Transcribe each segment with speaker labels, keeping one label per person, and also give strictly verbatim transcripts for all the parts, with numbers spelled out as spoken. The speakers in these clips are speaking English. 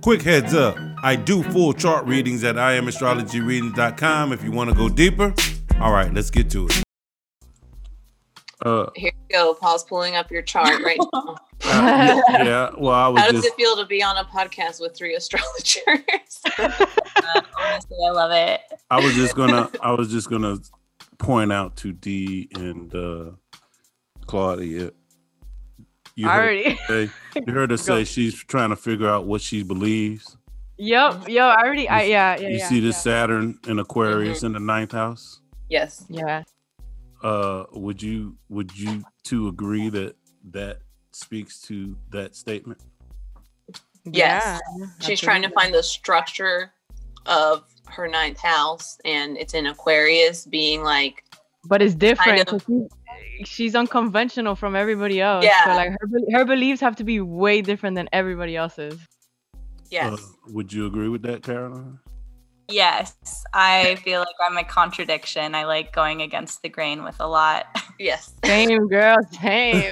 Speaker 1: Quick heads up, I do full chart readings at I am astrology readings dot com if you want to go deeper. All right, let's get to it.
Speaker 2: Uh,
Speaker 3: Here you go. Paul's pulling up your chart right now.
Speaker 2: uh, yeah, well, I was
Speaker 3: How does
Speaker 2: just...
Speaker 3: it feel to be on a podcast with three astrologers?
Speaker 4: uh, honestly, I love it.
Speaker 2: I was just gonna, I was just gonna point out to Dee and uh, Claudia. You heard,
Speaker 5: Already.
Speaker 2: her say, you heard her say she's trying to figure out what she believes.
Speaker 5: Yep, yo, I already, I yeah, yeah.
Speaker 2: You
Speaker 5: yeah,
Speaker 2: see this
Speaker 5: yeah.
Speaker 2: Saturn in Aquarius
Speaker 3: Mm-hmm.
Speaker 2: in the ninth house.
Speaker 3: Yes.
Speaker 5: Yeah.
Speaker 2: Uh, would you would you two agree that that speaks to that statement?
Speaker 3: Yes.
Speaker 5: Yeah,
Speaker 3: She's trying to
Speaker 5: absolutely.
Speaker 3: find the structure of her ninth house, and it's in Aquarius, being like,
Speaker 5: But it's different.
Speaker 3: Kind of.
Speaker 5: 'Cause she- she's unconventional from everybody else.
Speaker 3: Yeah.
Speaker 5: So like her be- her beliefs have to be way different than everybody else's.
Speaker 3: yes.
Speaker 2: Uh, would you agree with that, Caroline?
Speaker 4: Yes, I feel like I'm a contradiction. I like going against the grain with a lot.
Speaker 3: yes.
Speaker 5: Same girl, same.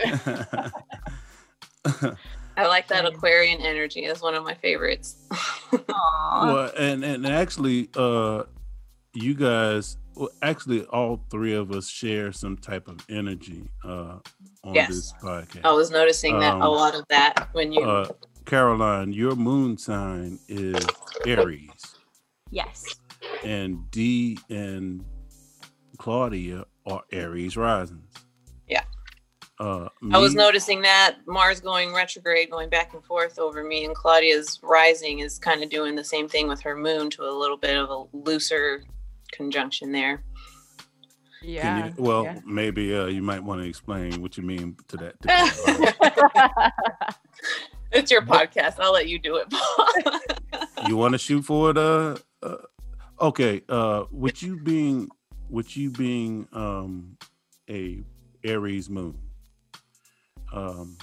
Speaker 3: I like that
Speaker 5: Same.
Speaker 3: Aquarian energy. It's one of my favorites.
Speaker 4: Aww.
Speaker 2: Well, and and actually, uh, you guys, well, actually, all three of us share some type of energy uh, on
Speaker 3: Yes.
Speaker 2: this podcast.
Speaker 3: I was noticing that
Speaker 2: Um,
Speaker 3: a lot of that when you.
Speaker 2: Uh, Caroline, your moon sign is Aries,
Speaker 4: Yes.
Speaker 2: and Dee and Claudia are Aries risings.
Speaker 3: Yeah.
Speaker 2: Uh,
Speaker 3: I was
Speaker 2: me-
Speaker 3: noticing that Mars going retrograde, going back and forth over me, and Claudia's rising is kind of doing the same thing with her moon to a little bit of a looser conjunction there.
Speaker 2: Can
Speaker 5: Yeah.
Speaker 2: you, well,
Speaker 5: yeah.
Speaker 2: maybe uh, you might want to explain what you mean to that. to Caroline.
Speaker 3: It's your podcast. I'll let you do it, Paul.
Speaker 2: You want to shoot for it? Uh, uh, okay. Uh, with you being, with you being um, a Aries moon, um,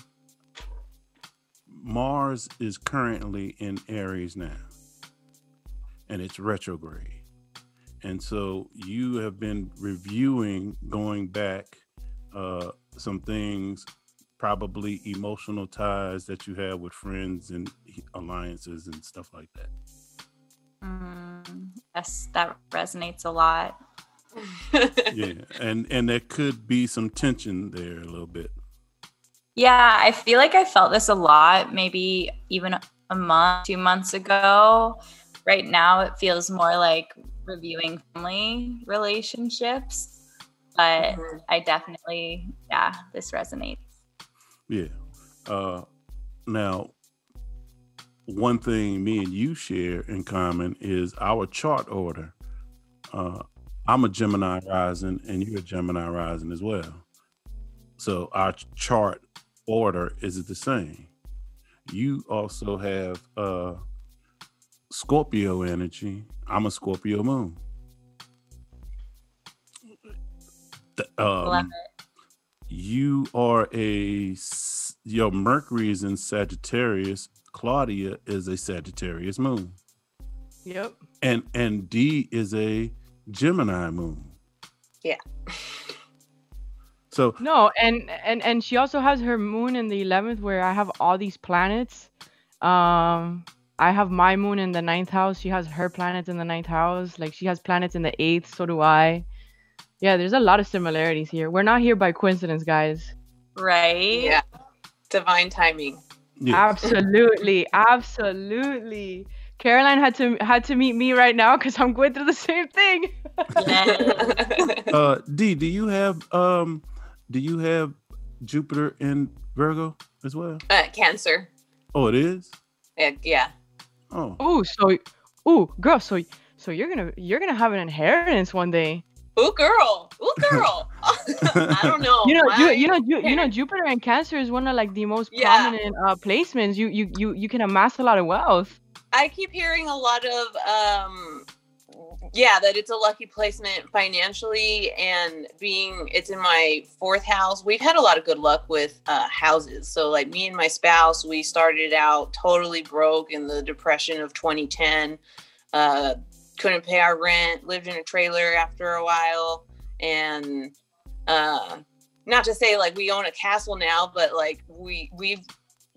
Speaker 2: Mars is currently in Aries now, and it's retrograde, and so you have been reviewing, going back, uh, some things. Probably emotional ties that you have with friends and alliances and stuff like that.
Speaker 4: Mm, yes, that resonates a lot.
Speaker 2: Yeah, and and there could be some tension there a little bit.
Speaker 4: Yeah, I feel like I felt this a lot, maybe even a month, two months ago. Right now, it feels more like reviewing family relationships, but
Speaker 3: Mhm.
Speaker 4: I definitely, yeah, this resonates.
Speaker 2: Yeah. Uh, now, one thing me and you share in common is our chart order. Uh, I'm a Gemini rising, and you're a Gemini rising as well. So our chart order is the same. You also have uh, Scorpio energy. I'm a Scorpio moon. Th-
Speaker 4: Love
Speaker 2: Um,
Speaker 4: it.
Speaker 2: you are a s- your Mercury is in Sagittarius. Claudia is a Sagittarius moon,
Speaker 5: Yep.
Speaker 2: and and Dee is a Gemini moon.
Speaker 3: Yeah.
Speaker 2: So
Speaker 5: No, and and and she also has her moon in the eleventh, where I have all these planets. Um, I have my moon in the ninth house. She has her planets in the ninth house. Like she has planets in the eighth. So do I. Yeah, there's a lot of similarities here. We're not here by coincidence, guys.
Speaker 4: Right?
Speaker 3: Yeah. Divine timing.
Speaker 2: yeah,
Speaker 5: Absolutely, absolutely. Caroline had to had to meet me right now because I'm going through the same thing.
Speaker 4: Yes.
Speaker 2: uh, Dee, do you have um, do you have Jupiter in Virgo as well?
Speaker 3: uh, Cancer.
Speaker 2: Oh, it is.
Speaker 3: Uh, yeah.
Speaker 2: Oh,
Speaker 5: Ooh, so ooh, girl, so so you're gonna you're gonna have an inheritance one day.
Speaker 3: Ooh, girl. Ooh, girl. I don't know.
Speaker 5: You know,
Speaker 3: My-
Speaker 5: you, you know, you, you know, Jupiter and Cancer is one of like the most
Speaker 3: Yeah.
Speaker 5: prominent uh, placements. You you you you can amass a lot of wealth.
Speaker 3: I keep hearing a lot of, um, yeah, that it's a lucky placement financially, and being it's in my fourth house. We've had a lot of good luck with uh, houses. So, like me and my spouse, we started out totally broke in the depression of twenty ten. Uh, couldn't pay our rent, lived in a trailer after a while, and uh, not to say like we own a castle now, but like we we've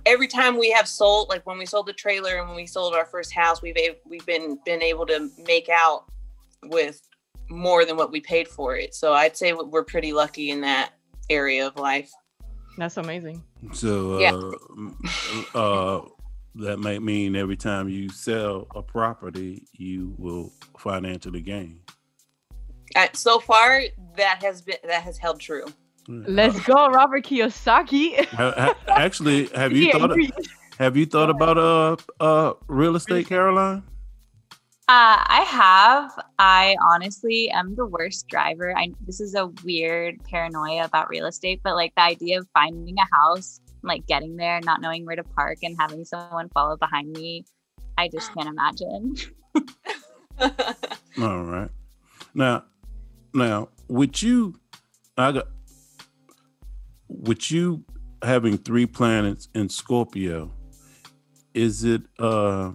Speaker 3: every time we have sold, like when we sold the trailer and when we sold our first house, we've we've been been able to make out with more than what we paid for it. So I'd say we're pretty lucky in that area of life.
Speaker 5: That's amazing.
Speaker 2: So uh, yeah. uh, that might mean every time you sell a property, you will financially gain.
Speaker 3: Uh, so far, that has been that has held true.
Speaker 5: Let's go, Robert Kiyosaki.
Speaker 2: Actually, have you thought of, have you thought about uh uh real estate, Caroline?
Speaker 4: Uh, I have. I honestly am the worst driver. I this is a weird paranoia about real estate, but like the idea of finding a house, like getting there, not knowing where to park, and having someone follow behind me, I just can't imagine.
Speaker 2: All right. Now, now, with you, I got. With you having three planets in Scorpio, is it uh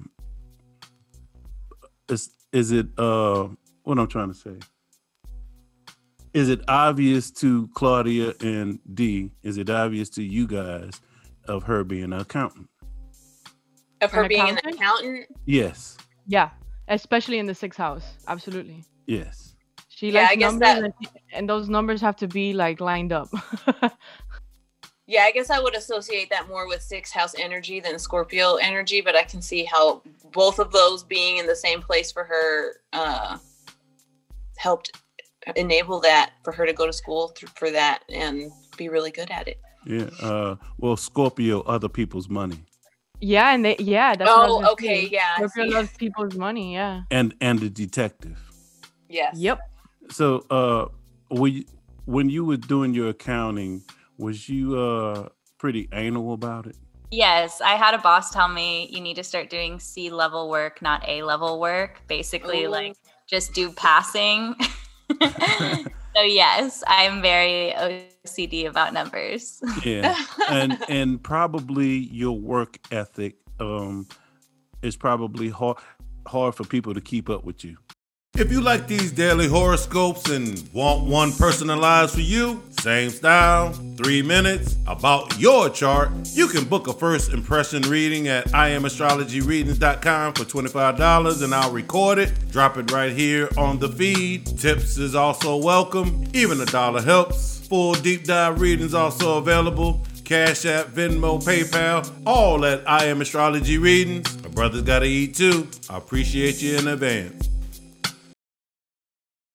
Speaker 2: is is it uh what I'm trying to say? Is it obvious to Claudia and D? Is it obvious to you guys of her being an accountant?
Speaker 3: Of her
Speaker 5: An
Speaker 3: being
Speaker 5: accountant?
Speaker 3: an accountant?
Speaker 2: Yes.
Speaker 5: Yeah, especially in the sixth house. Absolutely.
Speaker 2: Yes.
Speaker 5: She
Speaker 3: Yeah,
Speaker 5: likes
Speaker 3: I guess
Speaker 5: numbers,
Speaker 3: that-
Speaker 5: and, and those numbers have to be like lined up.
Speaker 3: Yeah, I guess I would associate that more with sixth house energy than Scorpio energy, but I can see how both of those being in the same place for her uh, helped enable that for her to go to school th- for that and be really good at it.
Speaker 2: Yeah. Uh, well, Scorpio, other people's money,
Speaker 5: Yeah, and they yeah. That's what I was
Speaker 3: Oh,
Speaker 5: gonna
Speaker 3: okay,
Speaker 5: say.
Speaker 3: yeah. I
Speaker 5: Scorpio
Speaker 3: see.
Speaker 5: loves people's money. Yeah.
Speaker 2: and and the detective.
Speaker 3: Yes.
Speaker 5: Yep.
Speaker 2: So, uh, when you, when you were doing your accounting, was you uh pretty anal about it?
Speaker 4: Yes, I had a boss tell me you need to start doing C level work, not A level work. Basically,
Speaker 3: Ooh.
Speaker 4: like just do passing. So yes, I'm very O C D about numbers.
Speaker 2: Yeah, and and probably your work ethic um is probably hard hard for people to keep up with you.
Speaker 1: If you like these daily horoscopes and want one personalized for you, same style, three minutes, about your chart, you can book a first impression reading at I am astrology readings dot com for twenty-five dollars and I'll record it, drop it right here on the feed. Tips is also welcome, even a dollar helps. Full deep dive readings also available. Cash App, Venmo, PayPal, all at I Am Astrology Readings. My brother's gotta eat too. I appreciate you in advance.